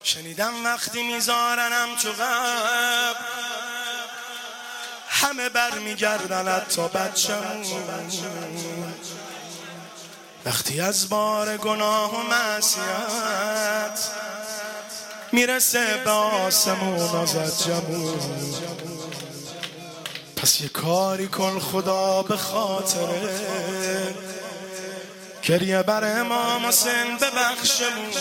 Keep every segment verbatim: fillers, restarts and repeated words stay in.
شنیدم وقتی میذارنم تو قبر همه بر میگردند تا بچمون، وقتی از بار گناه و معصیت میرسه به آسمون و زجمون. پس یه کاری کن خدا به خاطره گریه بر امام حسین ببخشمون،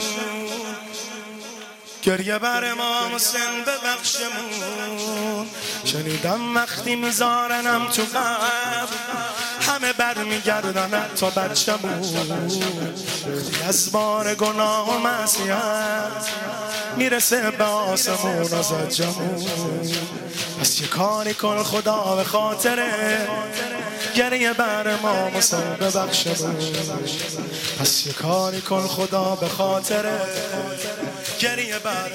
گریه بر امام حسین ببخشمون. شنیدم وقتی میذارنم تو قبر همه بر میگردنن تا بچمون، وقتی از بار گناه و معصیت میرسه به آسمون و زجمون. پس یه کاری کن خدا به خاطره گریه بر امام حسین ببخشمون. پس یه کاری کن خدا به خاطره گریه بر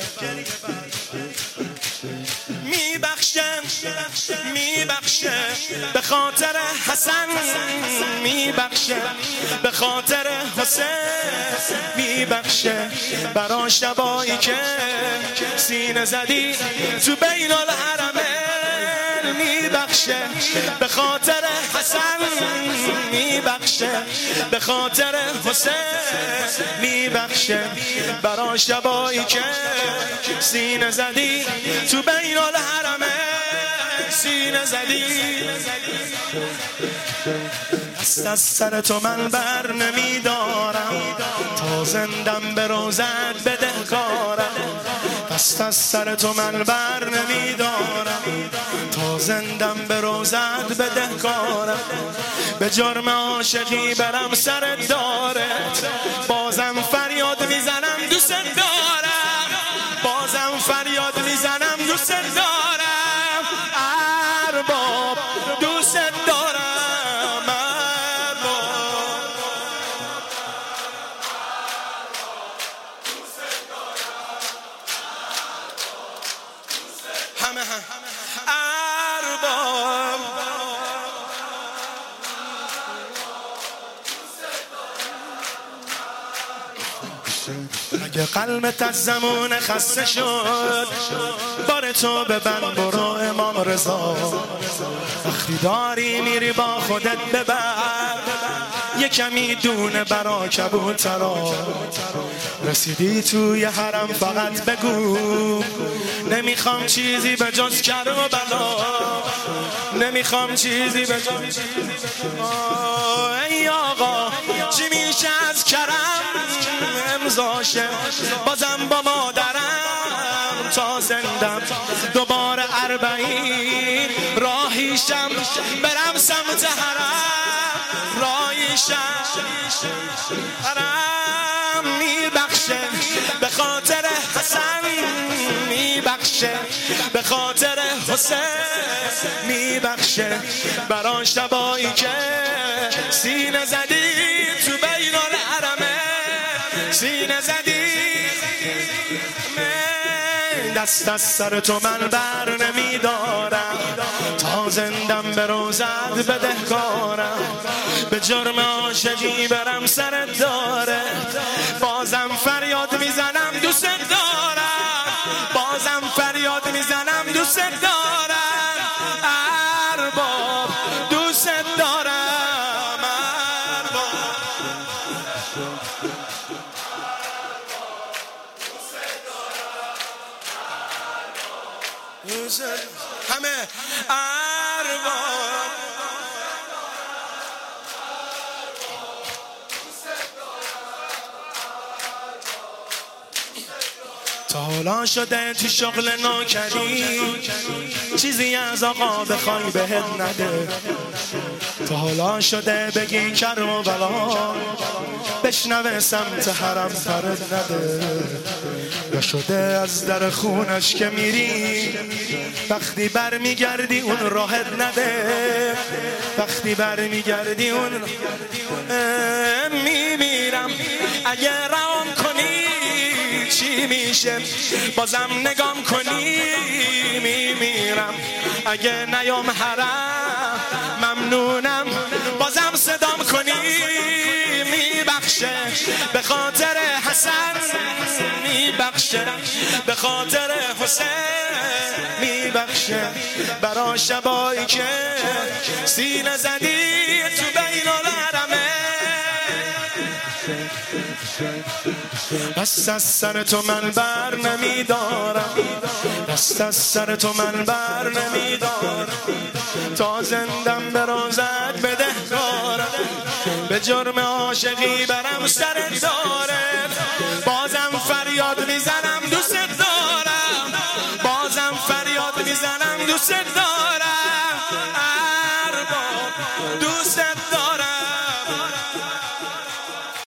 میبخشه میبخشه به خاطر حسن، میبخشه به خاطر حسین، میبخشه برا شبایی که سینه زدی تو بین الحرمین، میبخشه به خاطر حسن، میبخشه به خاطر حسین، میبخشه برا شبایی که سینه زدی تو بین الحرمین، سینه زدی. دست از سر تو من بر نمیدارم تا زندم به روزت بدهکارم، دست از سر تو من بر نمیدارم تا زندم به روزت بدهکارم. به جرم عاشقی برم سر دارت بازم فریاد میزنم دوست دارم، بازم فریاد میزنم دوست دارم. ارباب دوست دارم، ارباب همه هم ارباب. اگه قلبت از زمان خسته شد بار تو ببند برو امام رضا، وقتی داری میری با خودت ببر یه کمی دونه برا کبوترا. رسیدی توی حرم فقط بگو نمیخوام چیزی به جز کرم و بلا، نمیخوام چیزی به جز. ای آقا چی میشه از کرم امضاشه بازم با مادرم تا زندم دوباره اربعین راهیشم برم سمت حرم، راهیشم حرم. میبخشه به خاطر حسن، میبخشه به خاطر حسین، میبخشه بران شبایی که سینه زدی تو بین الحرمین، سینه زدی. دست از سر تو من بر نمیدارم تا زندم به روزت بدهکارم، به جرم عاشقی برم سر داره بازم فریاد میزنم دوست دارم، بازم فریاد میزنم دوست دارم. ارباب دوست دارم، ارباب همه ارباب. تا حالا شده تو شغل نوکری چیزی از آقا بخوای بهت نده، تا حالا شده بگی کرم و بلا بشنوه سمت حرم پرد نده، یا شده از در خونش که میری وقتی بر میگردی اون راحت نده، وقتی بر میگردی اون میمیرم اگه رام کنی چی میشه بازم نگام کنی، میمیرم اگه نیام حرم ممنونم بازم صدام کنی. میبخشم میبخشه، به خاطر حسن میبخشه، به خاطر حسین میبخشه، برا شبایی که سینه زدی تو بین الحرمه. دست از سر تو من بر نمیدارم، دست از سر تو من بر نمیدارم، تا زندم به روزت بدهکارم، به جرم عاشقی برم سر داره.